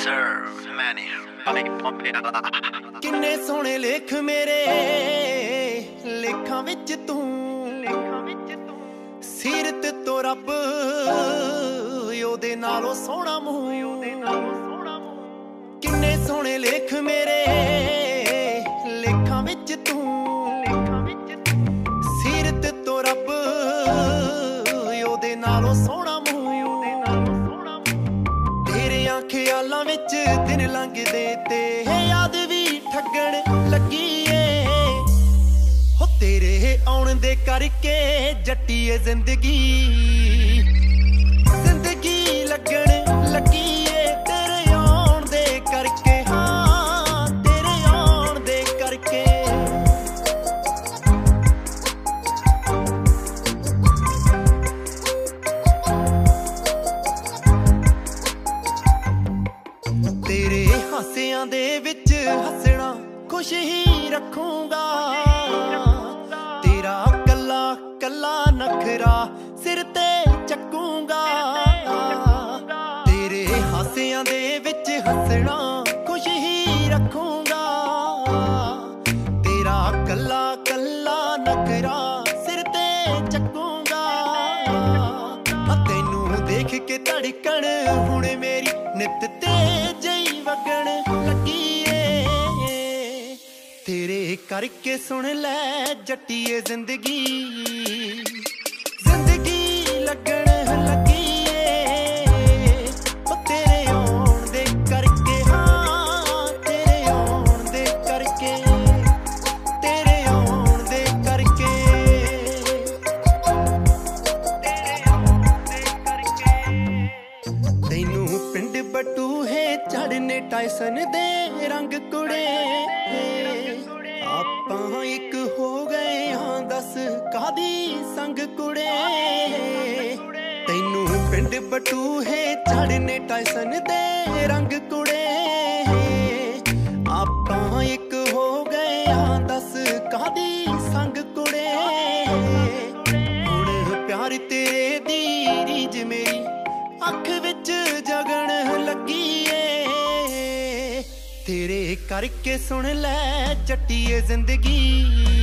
किन्ने सोहणे लेख मेरे लेखां विच तू सीरत तो रब ओदे नालों सोहना मूंह किन्ने सोहणे लेख मेरे लेखां विच तू सीरत तो रब ओदे नालों सोहना मूंह तेरे ख्यालां विच दिन लंघदे ते याद भी ठगण लगी हो तेरे आउण दे करके जट्टीए जिंदगी लगण लगी तेरे आउण दे करके हाँ तेरे आउण दे करके तेरे हासियां दे विच हसना खुश ही रखूंगा तेरा कला कला नखरा सिर ते चकूंगा तेरे हासियां दे विच हसना खुश ही रखूंगा तेरा कला कला नखरा सिर ते चकूंगा तैनू देख के धड़कन हुण मेरी नित तेज ही वगण लगी तेरे करके सुन लै जट्टीए जिंदगी लगण लगी तेरे आउण दे करके हाँ तेरे आउण दे करके तेरे आउण दे करके तेरे आउण दे करके तैनू पिंड बटूहे चढ़ने टाइसन दे रंग कुड़े आपां एक हो गए हाँ दस कादी संग कुड़े तैनू पिंड बटूहे चढ़ने टाइसन दे रंग कुड़े आपां एक हो गए हाँ दस कादी संग कुड़े हुण प्यार तेरे दी रीज मेरी अख विच जगण लगी तेरे करके सुन लै जट्टीए जिंदगी